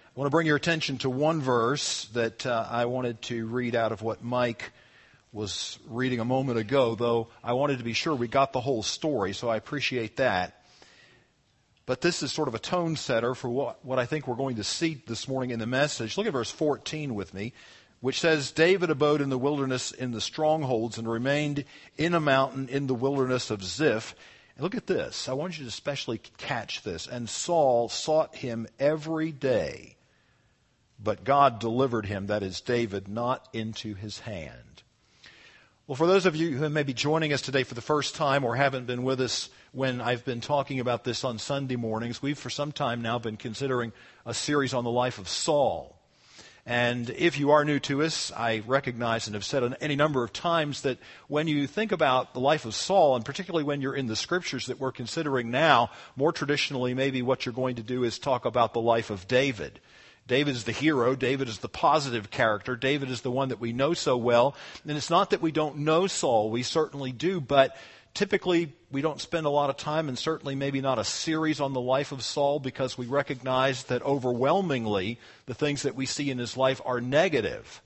I want to bring your attention to one verse that I wanted to read out of what Mike was reading a moment ago, though I wanted to be sure we got the whole story, so I appreciate that. But this is sort of a tone setter for what I think we're going to see this morning in the message. Look at verse 14 with me, which says, David abode in the wilderness in the strongholds and remained in a mountain in the wilderness of Ziph. And look at this. I want you to especially catch this. And Saul sought him every day, but God delivered him, that is David, not into his hand. Well, for those of you who may be joining us today for the first time or haven't been with us when I've been talking about this on Sunday mornings, we've for some time now been considering a series on the life of Saul. And if you are new to us, I recognize and have said any number of times that when you think about the life of Saul, and particularly when you're in the scriptures that we're considering now, more traditionally maybe what you're going to do is talk about the life of David. David is the hero. David is the positive character. David is the one that we know so well. And it's not that we don't know Saul. We certainly do. But typically, we don't spend a lot of time, and certainly maybe not a series on the life of Saul, because we recognize that overwhelmingly the things that we see in his life are negative.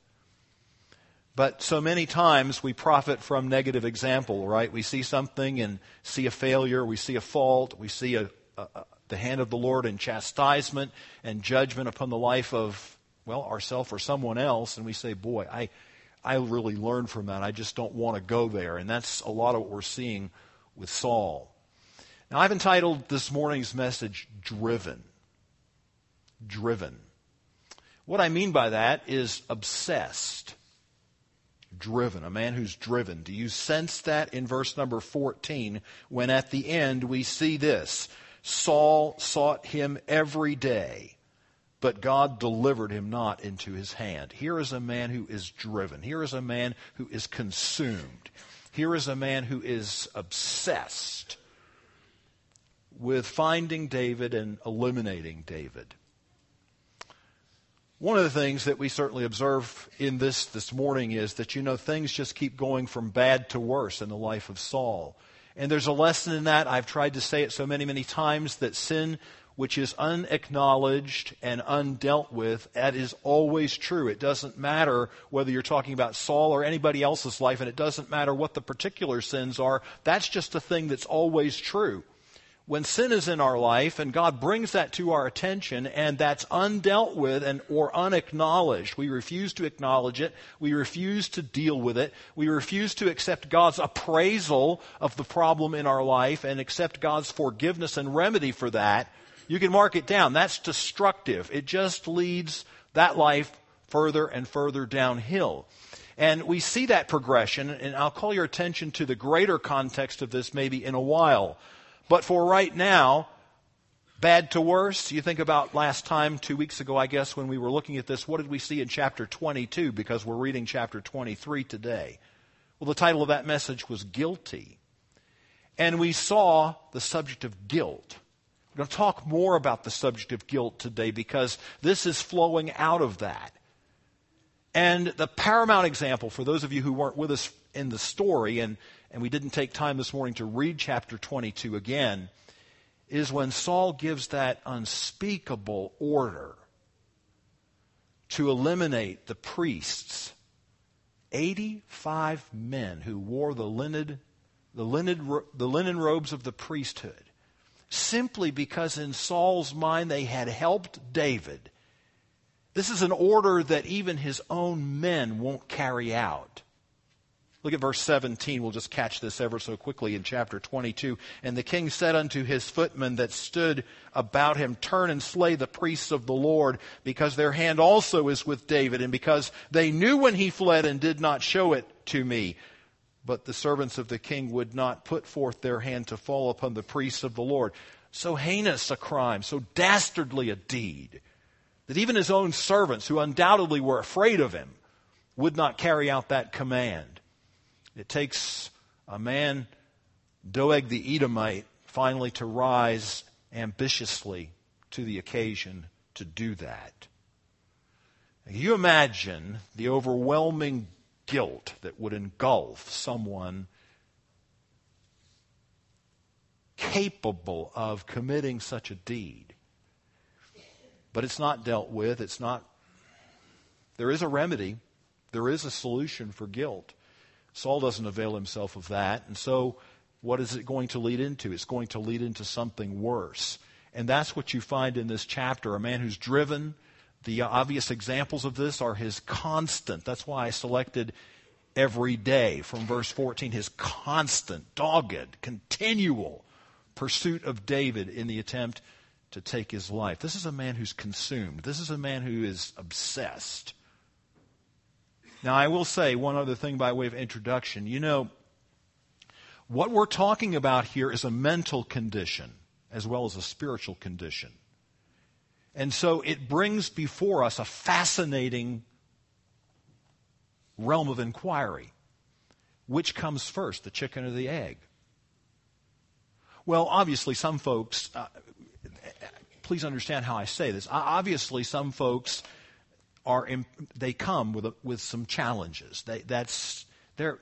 But so many times we profit from negative example, right? We see something and see a failure. We see a fault. We see the hand of the Lord in chastisement and judgment upon the life of, ourselves or someone else. And we say, boy, I really learned from that. I just don't want to go there. And that's a lot of what we're seeing with Saul. Now, I've entitled this morning's message, Driven. Driven. What I mean by that is obsessed. Driven. A man who's driven. Do you sense that in verse number 14 when at the end we see this? Saul sought him every day, but God delivered him not into his hand. Here is a man who is driven. Here is a man who is consumed. Here is a man who is obsessed with finding David and eliminating David. One of the things that we certainly observe in this morning is that, things just keep going from bad to worse in the life of Saul. And there's a lesson in that. I've tried to say it so many, many times that sin which is unacknowledged and undealt with, that is always true. It doesn't matter whether you're talking about Saul or anybody else's life, and it doesn't matter what the particular sins are. That's just a thing that's always true. When sin is in our life and God brings that to our attention and that's undealt with or unacknowledged, we refuse to acknowledge it, we refuse to deal with it, we refuse to accept God's appraisal of the problem in our life and accept God's forgiveness and remedy for that, you can mark it down. That's destructive. It just leads that life further and further downhill. And we see that progression, and I'll call your attention to the greater context of this maybe in a while. But for right now, bad to worse, you think about last time, 2 weeks ago, I guess, when we were looking at this, what did we see in chapter 22? Because we're reading chapter 23 today. Well, the title of that message was Guilty. And we saw the subject of guilt. We're going to talk more about the subject of guilt today because this is flowing out of that. And the paramount example, for those of you who weren't with us in the story, and we didn't take time this morning to read chapter 22 again, is when Saul gives that unspeakable order to eliminate the priests, 85 men who wore the linen robes of the priesthood, simply because in Saul's mind they had helped David. This is an order that even his own men won't carry out. Look at verse 17. We'll just catch this ever so quickly in chapter 22. And the king said unto his footmen that stood about him, Turn and slay the priests of the Lord, because their hand also is with David, and because they knew when he fled and did not show it to me. But the servants of the king would not put forth their hand to fall upon the priests of the Lord. So heinous a crime, so dastardly a deed, that even his own servants, who undoubtedly were afraid of him, would not carry out that command. It takes a man, Doeg the Edomite, finally to rise ambitiously to the occasion to do that. Can you imagine the overwhelming guilt that would engulf someone capable of committing such a deed? but it's not dealt with. There is a remedy. There is a solution for guilt. Saul doesn't avail himself of that. And so what is it going to lead into? It's going to lead into something worse. And that's what you find in this chapter. A man who's driven. The obvious examples of this are his constant. That's why I selected every day from verse 14. His constant, dogged, continual pursuit of David in the attempt to take his life. This is a man who's consumed. This is a man who is obsessed. Now, I will say one other thing by way of introduction. You know, what we're talking about here is a mental condition as well as a spiritual condition. And so it brings before us a fascinating realm of inquiry. Which comes first, the chicken or the egg? Well, obviously some folks, please understand how I say this. Obviously some folks they come with some challenges. They're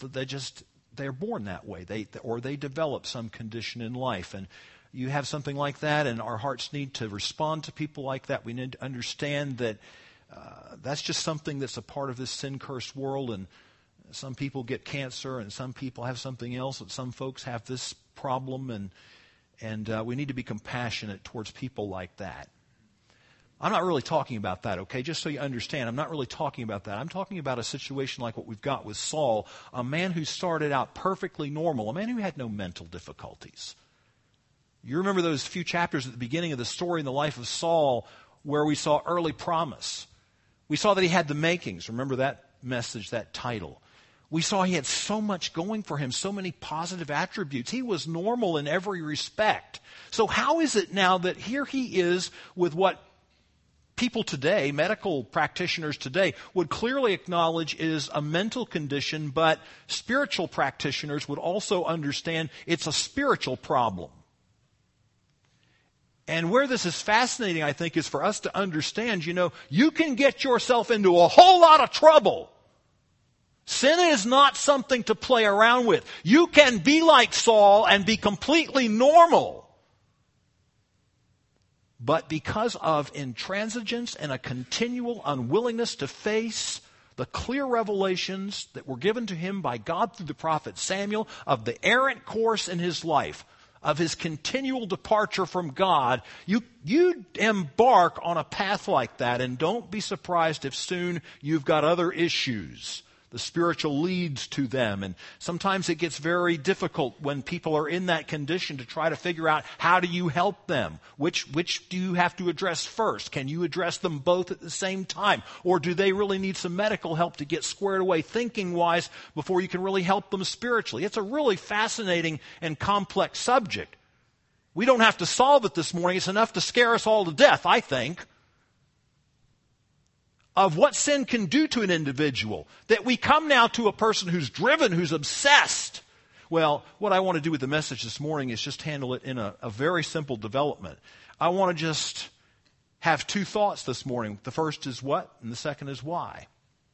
born that way. They develop some condition in life, and you have something like that, and our hearts need to respond to people like that. We need to understand that that's just something that's a part of this sin-cursed world, and some people get cancer, and some people have something else, and some folks have this problem, and we need to be compassionate towards people like that. I'm not really talking about that, okay? Just so you understand, I'm not really talking about that. I'm talking about a situation like what we've got with Saul, a man who started out perfectly normal, a man who had no mental difficulties. You remember those few chapters at the beginning of the story in the life of Saul where we saw early promise. We saw that he had the makings. Remember that message, that title. We saw he had so much going for him, so many positive attributes. He was normal in every respect. So how is it now that here he is with what people today, medical practitioners today, would clearly acknowledge is a mental condition, but spiritual practitioners would also understand it's a spiritual problem. And where this is fascinating, I think, is for us to understand, you can get yourself into a whole lot of trouble. Sin is not something to play around with. You can be like Saul and be completely normal. But because of intransigence and a continual unwillingness to face the clear revelations that were given to him by God through the prophet Samuel of the errant course in his life, of his continual departure from God, you embark on a path like that, and don't be surprised if soon you've got other issues. The spiritual leads to them, and sometimes it gets very difficult when people are in that condition to try to figure out how do you help them? Which do you have to address first? Can you address them both at the same time? Or do they really need some medical help to get squared away thinking-wise before you can really help them spiritually? It's a really fascinating and complex subject. We don't have to solve it this morning. It's enough to scare us all to death, I think, of what sin can do to an individual, that we come now to a person who's driven, who's obsessed. Well, what I want to do with the message this morning is just handle it in a very simple development. I want to just have two thoughts this morning. The first is what, and the second is why.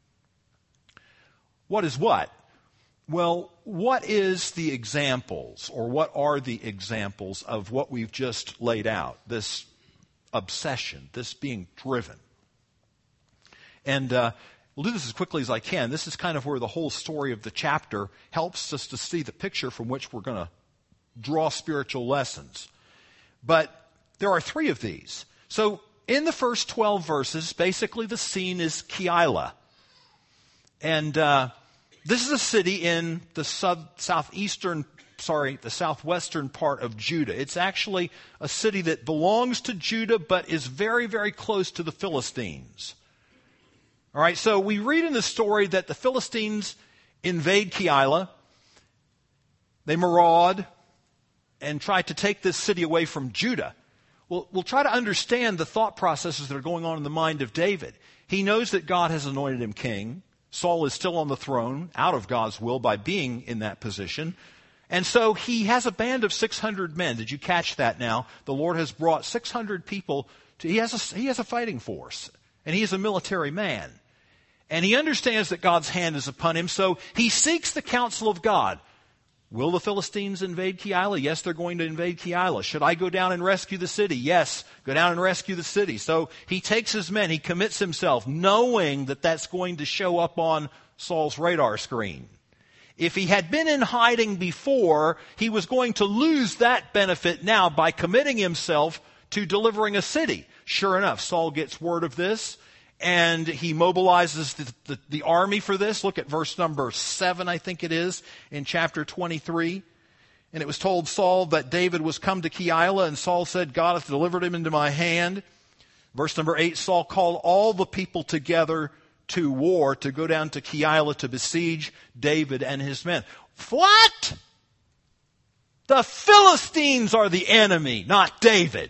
What is what? Well, what is the examples, or what are the examples of what we've just laid out, this obsession, this being driven? And we'll do this as quickly as I can. This is kind of where the whole story of the chapter helps us to see the picture from which we're going to draw spiritual lessons. But there are three of these. So in the first 12 verses, basically the scene is Keilah. And this is a city in the southwestern part of Judah. It's actually a city that belongs to Judah, but is very, very close to the Philistines. All right, so we read in the story that the Philistines invade Keilah. They maraud and try to take this city away from Judah. We'll try to understand the thought processes that are going on in the mind of David. He knows that God has anointed him king. Saul is still on the throne, out of God's will by being in that position. And so he has a band of 600 men. Did you catch that now? The Lord has brought 600 people. He has a fighting force, and he is a military man. And he understands that God's hand is upon him, so he seeks the counsel of God. Will the Philistines invade Keilah? Yes, they're going to invade Keilah. Should I go down and rescue the city? Yes, go down and rescue the city. So he takes his men, he commits himself, knowing that that's going to show up on Saul's radar screen. If he had been in hiding before, he was going to lose that benefit now by committing himself to delivering a city. Sure enough, Saul gets word of this, and he mobilizes the army for this. Look at verse number 7, I think it is, in chapter 23. And it was told Saul that David was come to Keilah, and Saul said, God hath delivered him into my hand. Verse number 8, Saul called all the people together to war, to go down to Keilah to besiege David and his men. What? The Philistines are the enemy, not David.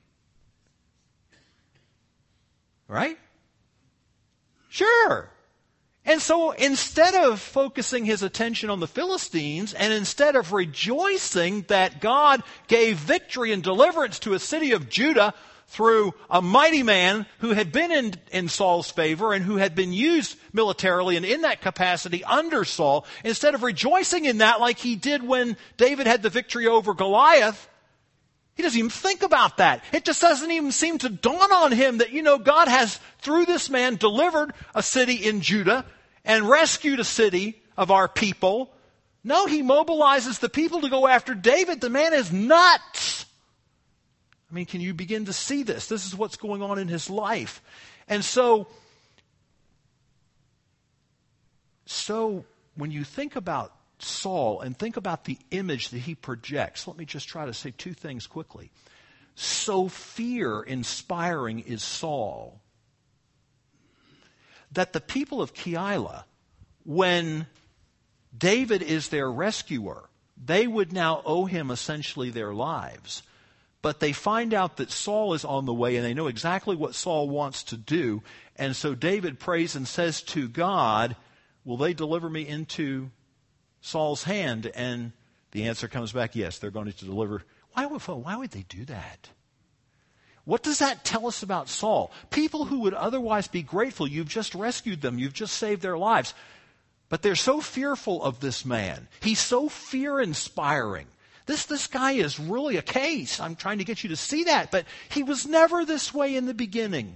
Right? Sure. And so instead of focusing his attention on the Philistines, and instead of rejoicing that God gave victory and deliverance to a city of Judah through a mighty man who had been in Saul's favor and who had been used militarily and in that capacity under Saul, instead of rejoicing in that like he did when David had the victory over Goliath, he doesn't even think about that. It just doesn't even seem to dawn on him that, God has, through this man, delivered a city in Judah and rescued a city of our people. No, he mobilizes the people to go after David. The man is nuts. I mean, can you begin to see this? This is what's going on in his life. And so when you think about Saul and think about the image that he projects, let me just try to say two things quickly. So fear-inspiring is Saul that the people of Keilah, when David is their rescuer, they would now owe him essentially their lives. But they find out that Saul is on the way, and they know exactly what Saul wants to do. And so David prays and says to God, will they deliver me into Saul's hand? And the answer comes back, yes, they're going to deliver. Why would they do that? What does that tell us about Saul? People who would otherwise be grateful, you've just rescued them, you've just saved their lives. But they're so fearful of this man. He's so fear-inspiring. This guy is really a case. I'm trying to get you to see that. But he was never this way in the beginning.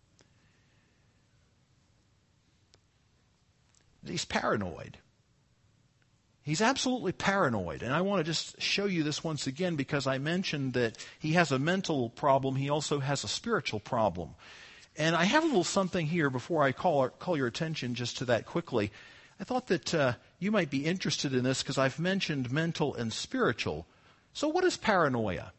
He's paranoid. He's absolutely paranoid. And I want to just show you this once again because I mentioned that he has a mental problem. He also has a spiritual problem. And I have a little something here before I call your attention just to that quickly. I thought that you might be interested in this because I've mentioned mental and spiritual. So what is paranoia?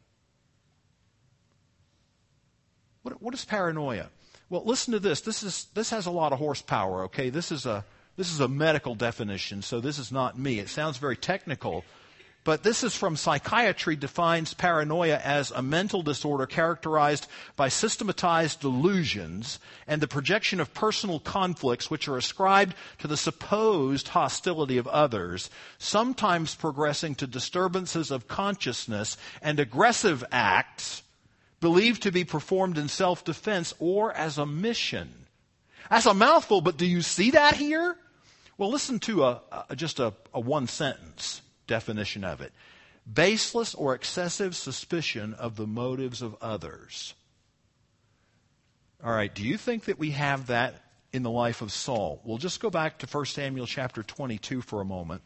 What is paranoia? Well, listen to this. This has a lot of horsepower, okay? This is a medical definition, so this is not me. It sounds very technical. But this is from Psychiatry, defines paranoia as a mental disorder characterized by systematized delusions and the projection of personal conflicts which are ascribed to the supposed hostility of others, sometimes progressing to disturbances of consciousness and aggressive acts believed to be performed in self-defense or as a mission. That's a mouthful, but do you see that here? Well, listen to just a one-sentence definition of it. Baseless or excessive suspicion of the motives of others. All right, do you think that we have that in the life of Saul? We'll just go back to 1 Samuel chapter 22 for a moment.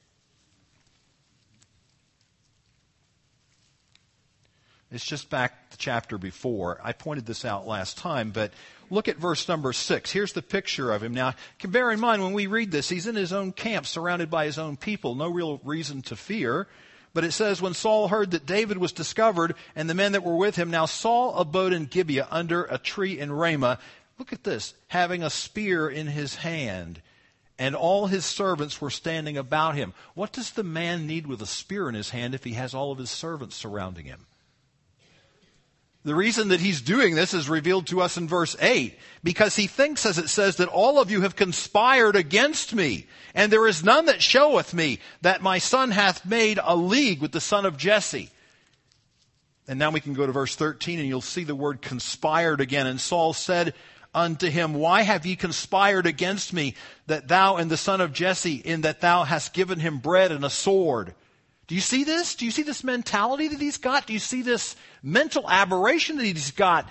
It's just back the chapter before. I pointed this out last time, but look at verse number 6. Here's the picture of him. Now, bear in mind, when we read this, he's in his own camp, surrounded by his own people. No real reason to fear. But it says, when Saul heard that David was discovered and the men that were with him, now Saul abode in Gibeah under a tree in Ramah. Look at this, having a spear in his hand. And all his servants were standing about him. What does the man need with a spear in his hand if he has all of his servants surrounding him? The reason that he's doing this is revealed to us in verse 8, because he thinks, as it says, that all of you have conspired against me, and there is none that showeth me that my son hath made a league with the son of Jesse. And now we can go to verse 13, and you'll see the word conspired again. And Saul said unto him, why have ye conspired against me, that thou and the son of Jesse, in that thou hast given him bread and a sword? Do you see this? Do you see this mentality that he's got? Do you see this mental aberration that he's got?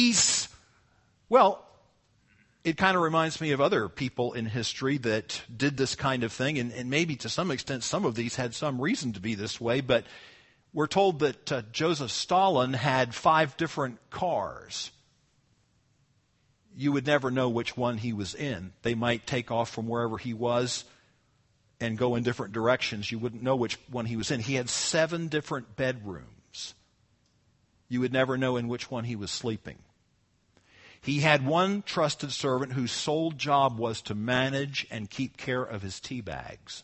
It kind of reminds me of other people in history that did this kind of thing, and maybe to some extent some of these had some reason to be this way, but we're told that Joseph Stalin had 5 different cars. You would never know which one he was in. They might take off from wherever he was and go in different directions. You wouldn't know which one he was in. He had 7 different bedrooms. You would never know in which one he was sleeping. He had one trusted servant whose sole job was to manage and keep care of his tea bags.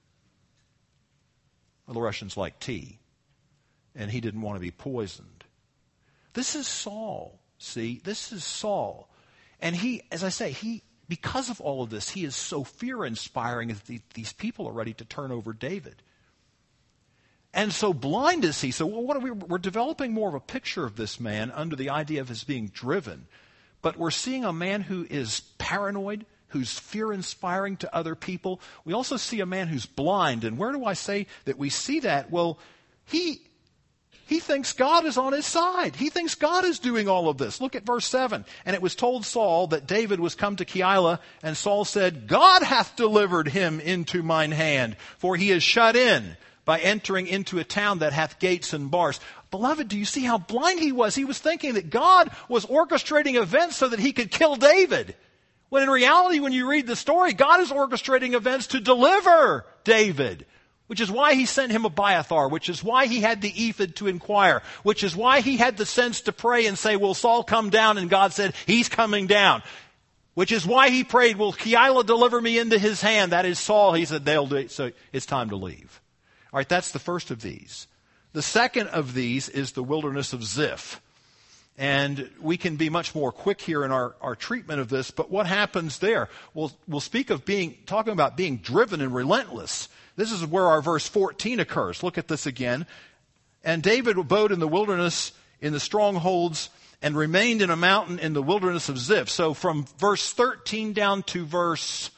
Well, the Russians like tea, and he didn't want to be poisoned. This is Saul, see? This is Saul. And he, as I say, because of all of this, he is so fear-inspiring that these people are ready to turn over David. And so blind is he. So we're developing more of a picture of this man under the idea of his being driven. But we're seeing a man who is paranoid, who's fear-inspiring to other people. We also see a man who's blind. And where do I say that we see that? Well, he thinks God is on his side. He thinks God is doing all of this. Look at verse 7. And it was told Saul that David was come to Keilah, and Saul said, God hath delivered him into mine hand, for he is shut in by entering into a town that hath gates and bars. Beloved, do you see how blind he was? He was thinking that God was orchestrating events so that he could kill David. When in reality, when you read the story, God is orchestrating events to deliver David. Which is why he sent him Abiathar, which is why he had the ephod to inquire, which is why he had the sense to pray and say, will Saul come down? And God said, he's coming down. Which is why he prayed, will Keilah deliver me into his hand? That is Saul. He said, they'll do it, so it's time to leave. All right, that's the first of these. The second of these is the wilderness of Ziph. And we can be much more quick here in our treatment of this, but what happens there? We'll speak of talking about being driven and relentless. This is where our verse 14 occurs. Look at this again. And David abode in the wilderness in the strongholds and remained in a mountain in the wilderness of Ziph. So from verse 13 down to verse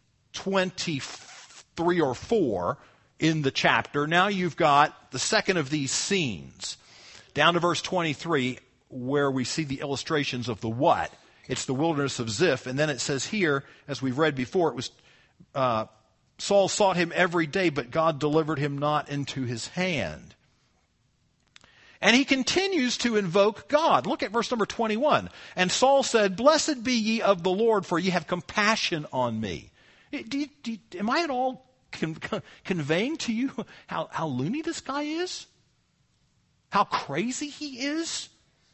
23 or 4 in the chapter, now you've got the second of these scenes. Down to verse 23, where we see the illustrations of the what. It's the wilderness of Ziph. And then it says here, as we've read before, it was Saul sought him every day, but God delivered him not into his hand. And he continues to invoke God. Look at verse number 21. And Saul said, Blessed be ye of the Lord, for ye have compassion on me. Am I at all conveying to you how loony this guy is? How crazy he is?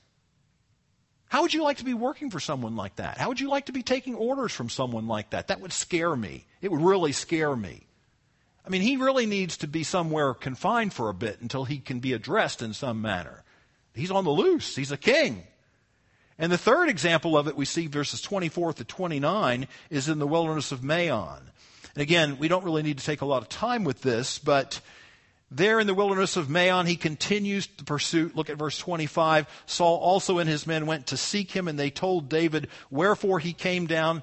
How would you like to be working for someone like that? How would you like to be taking orders from someone like that? That would scare me. It would really scare me. I mean, he really needs to be somewhere confined for a bit until he can be addressed in some manner. He's on the loose. He's a king. And the third example of it we see verses 24 to 29 is in the wilderness of Maon. And again, we don't really need to take a lot of time with this, but there in the wilderness of Maon, he continues the pursuit. Look at verse 25. Saul also and his men went to seek him, and they told David, wherefore he came down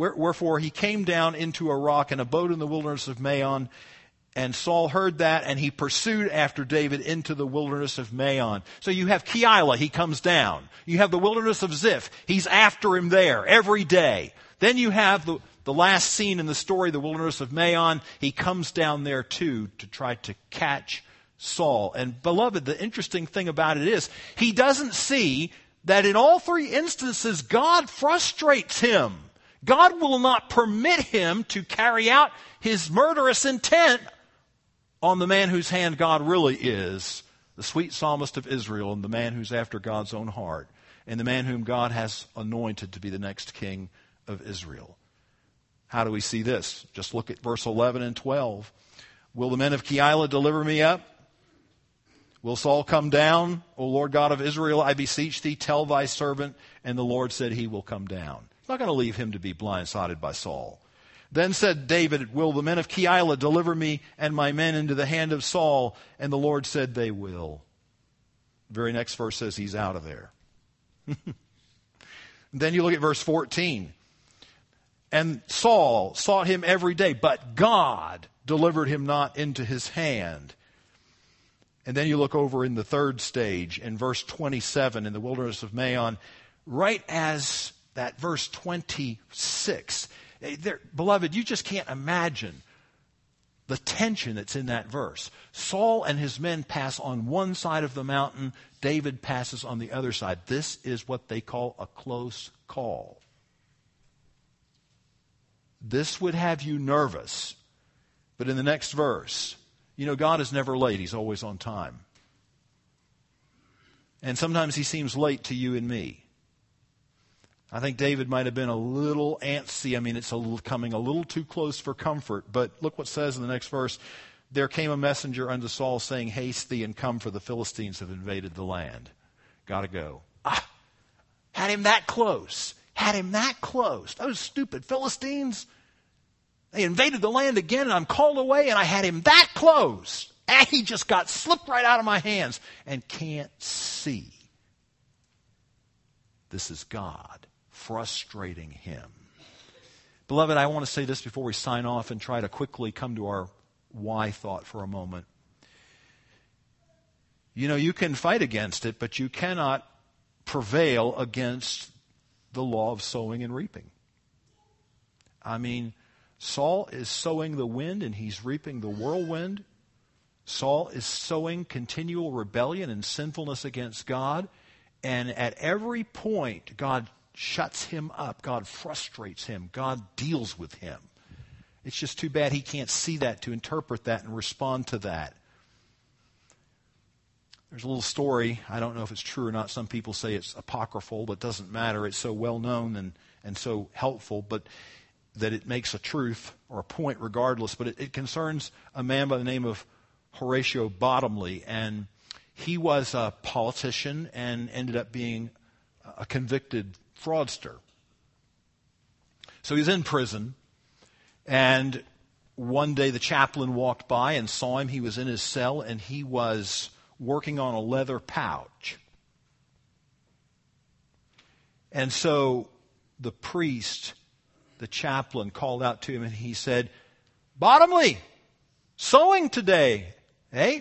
into a rock and abode in the wilderness of Maon. And Saul heard that, and he pursued after David into the wilderness of Maon. So you have Keilah, he comes down. You have the wilderness of Ziph. He's after him there every day. Then you have the last scene in the story, the wilderness of Maon. He comes down there too to try to catch Saul. And beloved, the interesting thing about it is he doesn't see that in all 3 instances God frustrates him. God will not permit him to carry out his murderous intent on the man whose hand God really is, the sweet psalmist of Israel, and the man who's after God's own heart, and the man whom God has anointed to be the next king of Israel. How do we see this? Just look at verse 11 and 12. Will the men of Keilah deliver me up? Will Saul come down? O Lord God of Israel, I beseech thee, tell thy servant. And the Lord said he will come down. He's not going to leave him to be blindsided by Saul. Then said David, will the men of Keilah deliver me and my men into the hand of Saul? And the Lord said they will. The very next verse says he's out of there. Then you look at verse 14. And Saul sought him every day, but God delivered him not into his hand. And then you look over in the third stage, in verse 27, in the wilderness of Maon, right as that verse 26. Beloved, you just can't imagine the tension that's in that verse. Saul and his men pass on one side of the mountain. David passes on the other side. This is what they call a close call. This would have you nervous. But in the next verse, you know, God is never late. He's always on time. And sometimes he seems late to you and me. I think David might have been a little antsy. I mean, it's coming a little too close for comfort. But look what it says in the next verse. There came a messenger unto Saul saying, haste thee and come, for the Philistines have invaded the land. Got to go. Had him that close. Had him that close. Those stupid Philistines. They invaded the land again, and I'm called away, and I had him that close. And he just got slipped right out of my hands and can't see. This is God frustrating him. Beloved, I want to say this before we sign off and try to quickly come to our why thought for a moment. You know, you can fight against it, but you cannot prevail against the law of sowing and reaping. I mean, Saul is sowing the wind and he's reaping the whirlwind. Saul is sowing continual rebellion and sinfulness against God. And at every point, God shuts him up. God frustrates him. God deals with him. It's just too bad he can't see that, to interpret that and respond to that. There's a little story. I don't know if it's true or not. Some people say it's apocryphal, but it doesn't matter. It's so well known and so helpful, but that it makes a truth or a point regardless. But it concerns a man by the name of Horatio Bottomley. And he was a politician and ended up being a convicted fraudster. So he's in prison. And one day the chaplain walked by and saw him. He was in his cell and he was working on a leather pouch. And so the priest, the chaplain, called out to him and he said, Bottomley, sowing today, eh?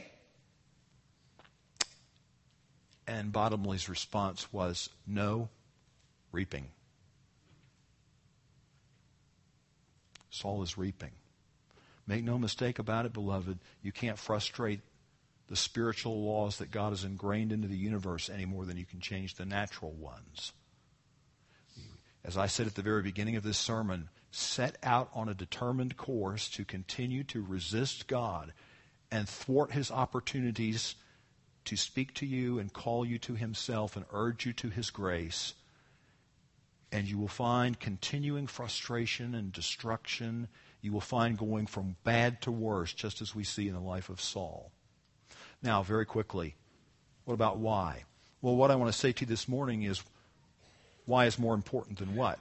And Bottomley's response was, no, reaping. Saul is reaping. Make no mistake about it, beloved. You can't frustrate the spiritual laws that God has ingrained into the universe any more than you can change the natural ones. As I said at the very beginning of this sermon, set out on a determined course to continue to resist God and thwart his opportunities to speak to you and call you to himself and urge you to his grace. And you will find continuing frustration and destruction. You will find going from bad to worse, just as we see in the life of Saul. Now, very quickly, what about why? Well, what I want to say to you this morning is, why is more important than what?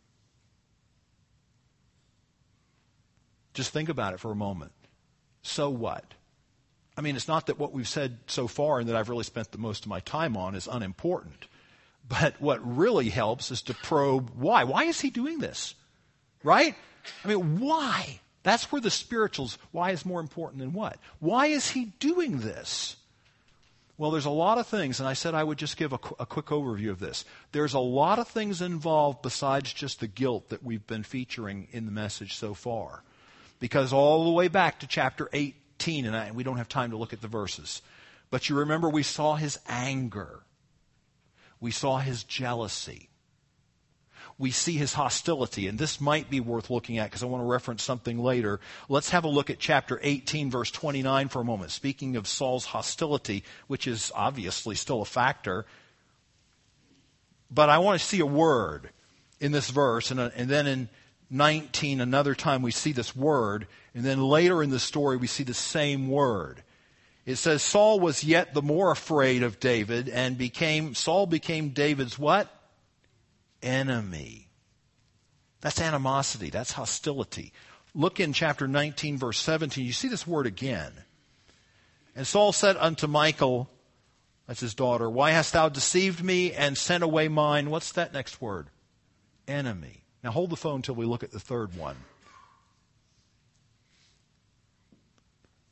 Just think about it for a moment. So what? I mean, it's not that what we've said so far and that I've really spent the most of my time on is unimportant. But what really helps is to probe why. Why is he doing this? Right? I mean, why? That's where the spirituals, why is more important than what? Why is he doing this? Well, there's a lot of things, and I said I would just give a quick overview of this. There's a lot of things involved besides just the guilt that we've been featuring in the message so far. Because all the way back to chapter 18, and we don't have time to look at the verses, but you remember we saw his anger. We saw his jealousy. We see his hostility, and this might be worth looking at because I want to reference something later. Let's have a look at chapter 18, verse 29 for a moment. Speaking of Saul's hostility, which is obviously still a factor, but I want to see a word in this verse, and then in 19, another time we see this word, and then later in the story we see the same word. It says, Saul was yet the more afraid of David, and Saul became David's what? Enemy. That's animosity. That's hostility. Look in chapter 19, verse 17. You see this word again. And Saul said unto Michal, that's his daughter, why hast thou deceived me and sent away mine? What's that next word? Enemy. Now hold the phone until we look at the third one.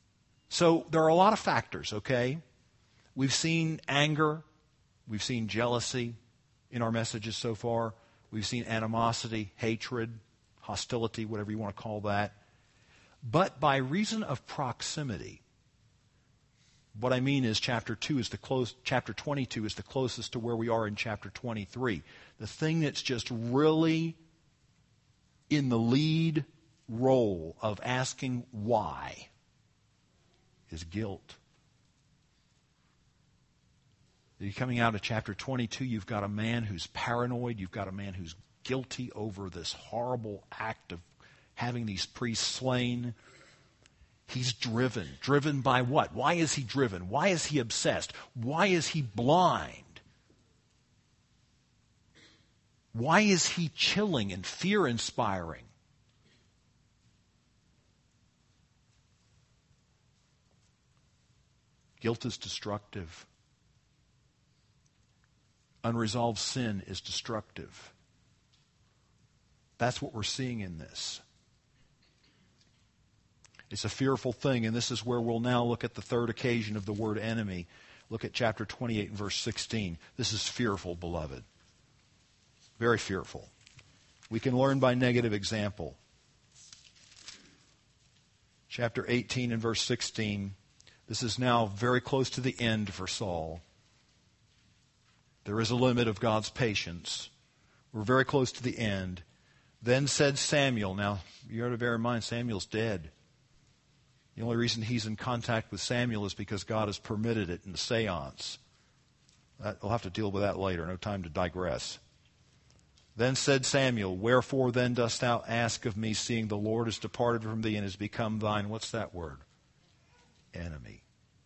So there are a lot of factors, okay? We've seen anger. We've seen jealousy in our messages so far. We've seen animosity, hatred, hostility, whatever you want to call that. But by reason of proximity, what I mean is chapter 22 is the closest to where we are in chapter 23. The thing that's just really in the lead role of asking why is guilt. You're coming out of chapter 22, you've got a man who's paranoid, you've got a man who's guilty over this horrible act of having these priests slain. He's driven. Driven by what? Why is he driven? Why is he obsessed? Why is he blind? Why is he chilling and fear-inspiring? Guilt is destructive. Unresolved sin is destructive. That's what we're seeing in this. It's a fearful thing, and this is where we'll now look at the third occasion of the word enemy. Look at chapter 28 and verse 16. This is fearful, beloved. Very fearful. We can learn by negative example. Chapter 18 and verse 16. This is now very close to the end for Saul. There is a limit of God's patience. We're very close to the end. Then said Samuel. Now, you ought to bear in mind, Samuel's dead. The only reason he's in contact with Samuel is because God has permitted it in the seance. We'll have to deal with that later. No time to digress. Then said Samuel, wherefore then dost thou ask of me, seeing the Lord is departed from thee and is become thine, what's that word? Enemy.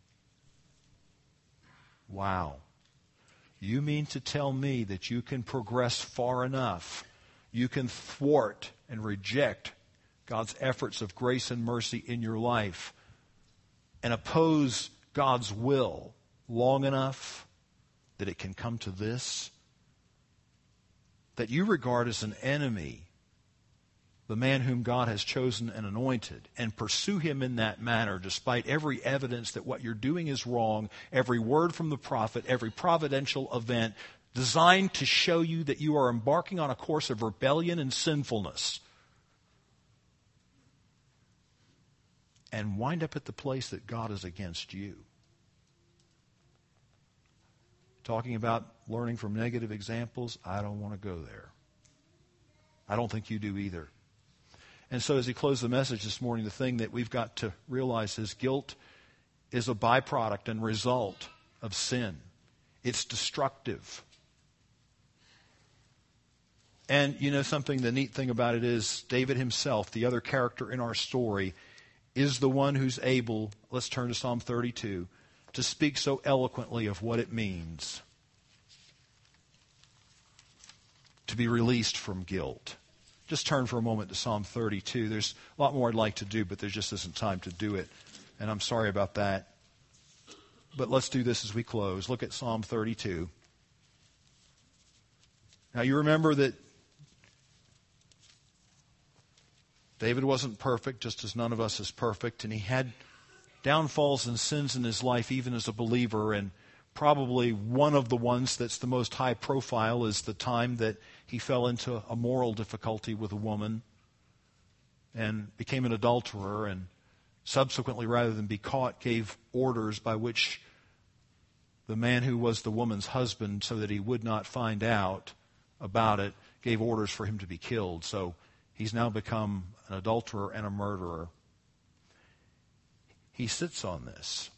Wow. You mean to tell me that you can progress far enough, you can thwart and reject God's efforts of grace and mercy in your life and oppose God's will long enough that it can come to this? That you regard as an enemy the man whom God has chosen and anointed, and pursue him in that manner despite every evidence that what you're doing is wrong, every word from the prophet, every providential event designed to show you that you are embarking on a course of rebellion and sinfulness, and wind up at the place that God is against you. Talking about learning from negative examples, I don't want to go there. I don't think you do either. And so as he closed the message this morning, the thing that we've got to realize is guilt is a byproduct and result of sin. It's destructive. And you know something, the neat thing about it is David himself, the other character in our story, is the one who's able, let's turn to Psalm 32, to speak so eloquently of what it means to be released from guilt. Just turn for a moment to Psalm 32. There's a lot more I'd like to do, but there just isn't time to do it. And I'm sorry about that. But let's do this as we close. Look at Psalm 32. Now you remember that David wasn't perfect, just as none of us is perfect, and he had downfalls and sins in his life even as a believer, and probably one of the ones that's the most high profile is the time that he fell into a moral difficulty with a woman and became an adulterer, and subsequently, rather than be caught, gave orders by which the man who was the woman's husband, so that he would not find out about it, gave orders for him to be killed. So he's now become an adulterer and a murderer. He sits on this.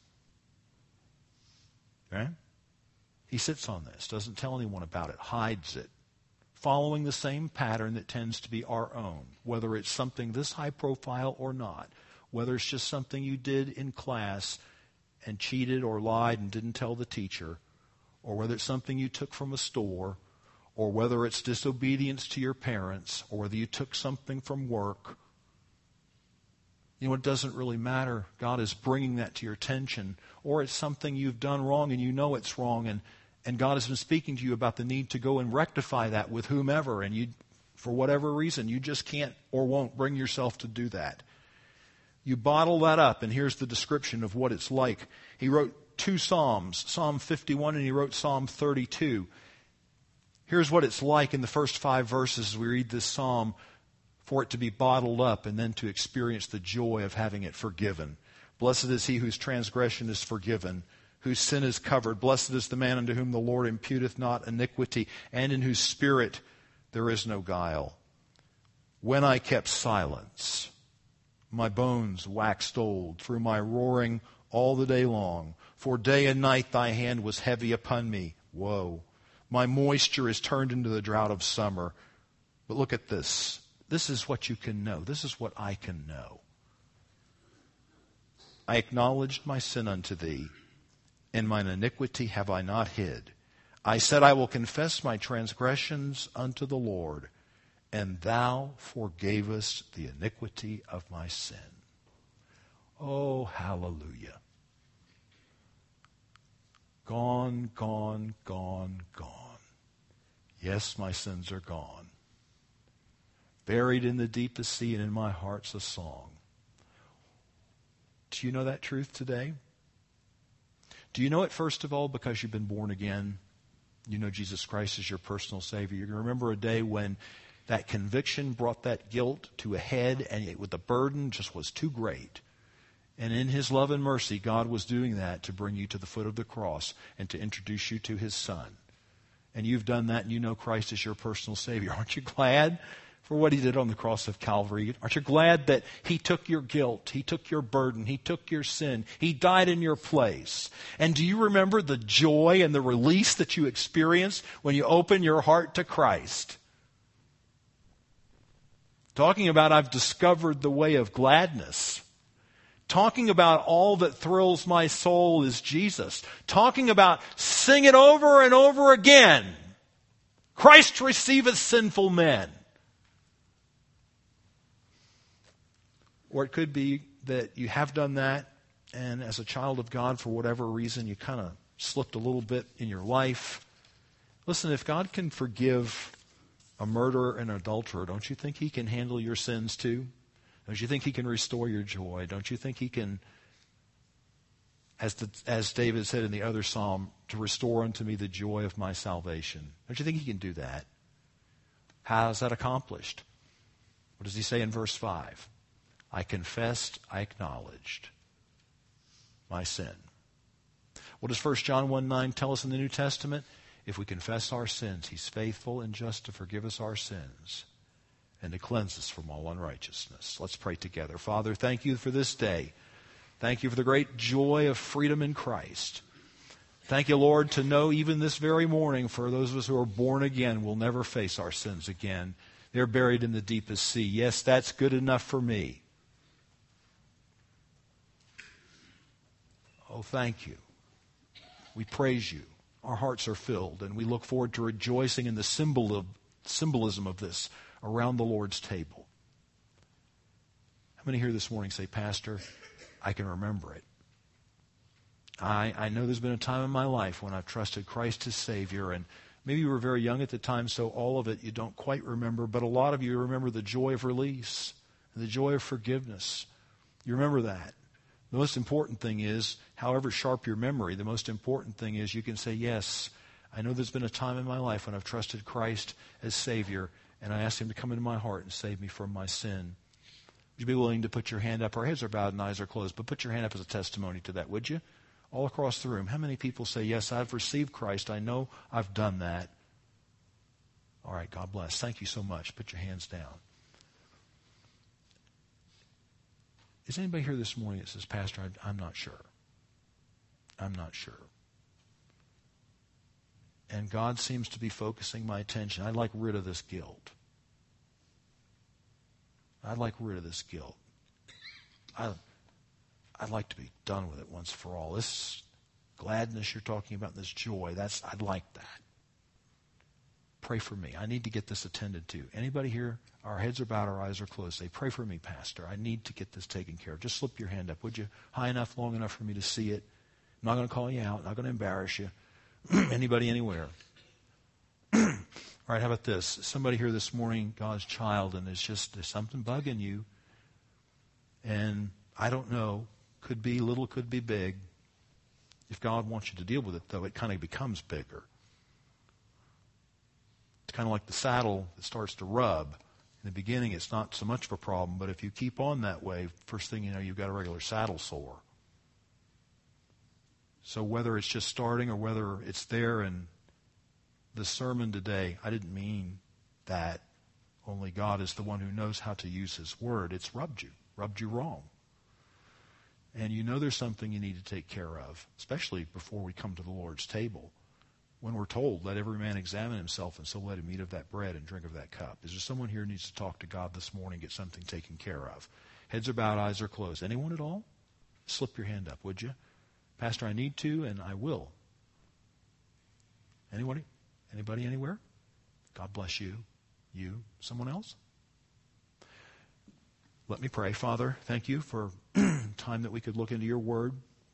Okay? He sits on this, doesn't tell anyone about it, hides it, following the same pattern that tends to be our own, whether it's something this high profile or not, whether it's just something you did in class and cheated or lied and didn't tell the teacher, or whether it's something you took from a store, or whether it's disobedience to your parents, or whether you took something from work. You know, it doesn't really matter. God is bringing that to your attention. Or it's something you've done wrong and you know it's wrong, and God has been speaking to you about the need to go and rectify that with whomever, and you, for whatever reason, you just can't or won't bring yourself to do that. You bottle that up, and here's the description of what it's like. He wrote 2 Psalms, Psalm 51 and he wrote Psalm 32. Here's what it's like in the first 5 verses as we read this psalm, for it to be bottled up and then to experience the joy of having it forgiven. Blessed is he whose transgression is forgiven, whose sin is covered. Blessed is the man unto whom the Lord imputeth not iniquity, and in whose spirit there is no guile. When I kept silence, my bones waxed old through my roaring all the day long. For day and night thy hand was heavy upon me. Woe! My moisture is turned into the drought of summer. But look at this. This is what you can know. This is what I can know. I acknowledged my sin unto thee, and mine iniquity have I not hid. I said, I will confess my transgressions unto the Lord, and thou forgavest the iniquity of my sin. Oh, hallelujah. Gone, gone, gone, gone. Yes, my sins are gone. Buried in the deepest sea, and in my heart's a song. Do you know that truth today? Do you know it, first of all, because you've been born again? You know Jesus Christ is your personal Savior. You can remember a day when that conviction brought that guilt to a head, and the burden just was too great. And in His love and mercy, God was doing that to bring you to the foot of the cross and to introduce you to His Son. And you've done that, and you know Christ is your personal Savior. Aren't you glad for what He did on the cross of Calvary? Aren't you glad that He took your guilt, He took your burden, He took your sin, He died in your place? And do you remember the joy and the release that you experienced when you open your heart to Christ? Talking about, I've discovered the way of gladness. Talking about all that thrills my soul is Jesus. Talking about, sing it over and over again. Christ receiveth sinful men. Or it could be that you have done that, and as a child of God, for whatever reason, you kind of slipped a little bit in your life. Listen, if God can forgive a murderer and an adulterer, don't you think He can handle your sins too? Don't you think He can restore your joy? Don't you think He can, as David said in the other psalm, to restore unto me the joy of my salvation? Don't you think He can do that? How is that accomplished? What does He say in verse 5? I confessed, I acknowledged my sin. What does 1 John 1:9 tell us in the New Testament? If we confess our sins, He's faithful and just to forgive us our sins and to cleanse us from all unrighteousness. Let's pray together. Father, thank You for this day. Thank You for the great joy of freedom in Christ. Thank You, Lord, to know even this very morning, for those of us who are born again will never face our sins again. They're buried in the deepest sea. Yes, that's good enough for me. Oh, thank You. We praise You. Our hearts are filled, and we look forward to rejoicing in the symbolism of this around the Lord's table. How many here this morning say, Pastor, I can remember it. I know there's been a time in my life when I've trusted Christ as Savior, and maybe you were very young at the time, so all of it you don't quite remember, but a lot of you remember the joy of release and the joy of forgiveness. You remember that. The most important thing is, however sharp your memory, the most important thing is you can say, yes, I know there's been a time in my life when I've trusted Christ as Savior, and I asked Him to come into my heart and save me from my sin. Would you be willing to put your hand up? Our heads are bowed and eyes are closed, but put your hand up as a testimony to that, would you? All across the room. How many people say, yes, I've received Christ. I know I've done that. All right, God bless. Thank you so much. Put your hands down. Is anybody here this morning that says, Pastor, I'm not sure. I'm not sure. And God seems to be focusing my attention. I'd like rid of this guilt. I'd like rid of this guilt. I'd like to be done with it once for all. This gladness you're talking about, this joy, I'd like that. Pray for me. I need to get this attended to. Anybody here, our heads are bowed, our eyes are closed, say, pray for me, Pastor. I need to get this taken care of. Just slip your hand up, would you? High enough, long enough for me to see it. I'm not going to call you out. I'm not going to embarrass you. Anybody, anywhere. All right, how about this? Somebody here this morning, God's child, and there's something bugging you. And I don't know. Could be little, could be big. If God wants you to deal with it, though, it kind of becomes bigger. It's kind of like the saddle that starts to rub. In the beginning, it's not so much of a problem, but if you keep on that way, first thing you know, you've got a regular saddle sore. So whether it's just starting or whether it's there in the sermon today, I didn't mean that. Only God is the one who knows how to use His Word. It's rubbed you wrong. And you know there's something you need to take care of, especially before we come to the Lord's table. When we're told, let every man examine himself, and so let him eat of that bread and drink of that cup. Is there someone here who needs to talk to God this morning, get something taken care of? Heads are bowed, eyes are closed. Anyone at all? Slip your hand up, would you? Pastor, I need to, and I will. Anybody? Anybody anywhere? God bless you. You? Someone else? Let me pray. Father, thank you for time that we could look into your word.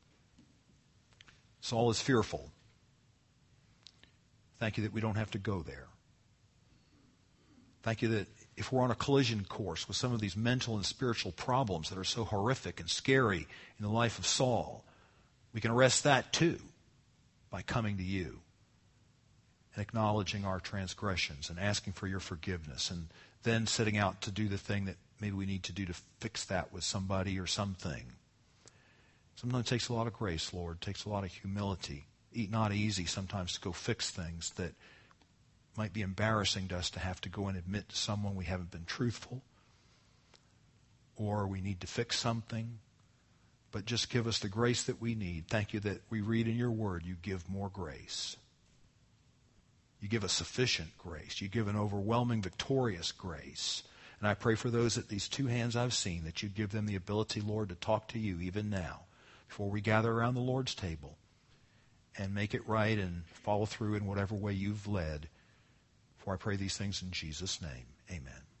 Saul is fearful. Thank you that we don't have to go there. Thank you that if we're on a collision course with some of these mental and spiritual problems that are so horrific and scary in the life of Saul, we can arrest that too by coming to you and acknowledging our transgressions and asking for your forgiveness, and then setting out to do the thing that maybe we need to do to fix that with somebody or something. Sometimes it takes a lot of grace, Lord. It takes a lot of humility. Not easy sometimes to go fix things that might be embarrassing to us to have to go and admit to someone we haven't been truthful, or we need to fix something. But just give us the grace that we need. Thank you that we read in your word you give more grace. You give us sufficient grace. You give an overwhelming, victorious grace. And I pray for those at these two hands I've seen, that you give them the ability, Lord, to talk to you even now, before we gather around the Lord's table, and make it right and follow through in whatever way you've led. For I pray these things in Jesus' name. Amen.